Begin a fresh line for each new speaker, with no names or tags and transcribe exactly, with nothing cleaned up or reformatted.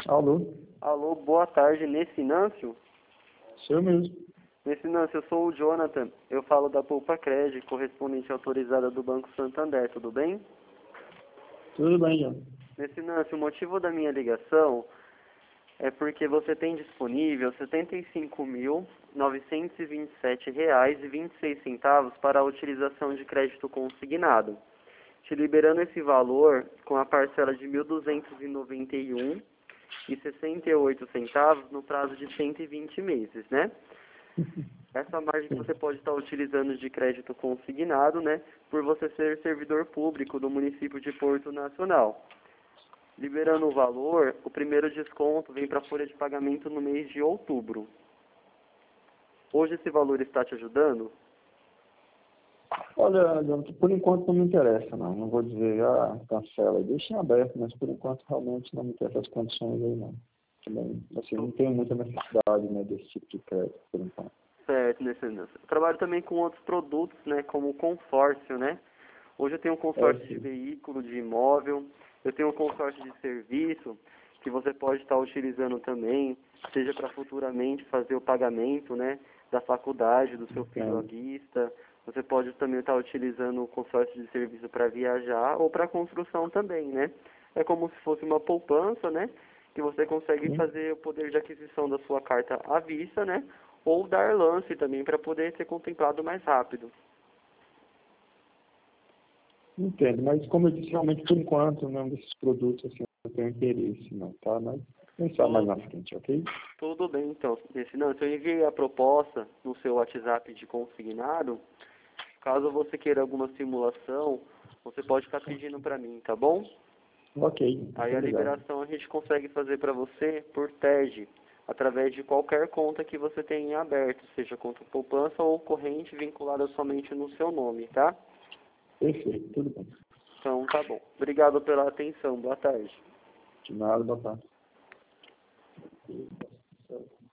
Alô?
Alô, boa tarde, Nesse Nâncio?
Sou eu mesmo.
Nesse Nâncio, eu sou o Jonathan, eu falo da Poupa Cred, correspondente autorizada do Banco Santander, tudo bem?
Tudo bem, João.
Nesse Nâncio, o motivo da minha ligação é porque você tem disponível setenta e cinco mil, novecentos e vinte e sete reais e vinte e seis centavos para a utilização de crédito consignado, te liberando esse valor com a parcela de mil duzentos e noventa e um reais e sessenta e oito centavos no prazo de cento e vinte meses, né? Essa margem que você pode estar utilizando de crédito consignado, né, por você ser servidor público do município de Porto Nacional. Liberando o valor, o primeiro desconto vem para a folha de pagamento no mês de outubro. Hoje esse valor está te ajudando?
Olha, João, por enquanto não me interessa, não. Não vou dizer, ah, cancela. Deixa em aberto, mas por enquanto realmente não me interessa as condições aí, não. Também, assim, não tenho muita necessidade, né, desse tipo de crédito, por enquanto.
Certo, nesse Eu trabalho também com outros produtos, né, como o consórcio, né? Hoje eu tenho um consórcio
É,
de
sim.
veículo, de imóvel, eu tenho um consórcio de serviço, que você pode estar utilizando também, seja para futuramente fazer o pagamento, né, da faculdade do seu filho à
Entendo.
vista. Você pode também estar utilizando o consórcio de serviço para viajar ou para construção também, né? É como se fosse uma poupança, né? Que você consegue
Sim.
fazer o poder de aquisição da sua carta à vista, né? Ou dar lance também para poder ser contemplado mais rápido.
Entendo, mas como eu disse, realmente, por enquanto, nenhum desses produtos, assim, eu tenho interesse, não, tá? Mas quem sabe mais
Tudo,
na frente, ok?
tudo bem, então. Esse, não, se eu enviei a proposta no seu WhatsApp de consignado, caso você queira alguma simulação, você pode estar pedindo para mim, tá bom?
Ok,
Aí a
muito obrigado.
liberação a gente consegue fazer para você por T E D, através de qualquer conta que você tenha em aberto, seja conta poupança ou corrente vinculada somente no seu nome, tá?
Perfeito, tudo bem.
Então tá bom. Obrigado pela atenção. Boa tarde.
De nada, boa tarde.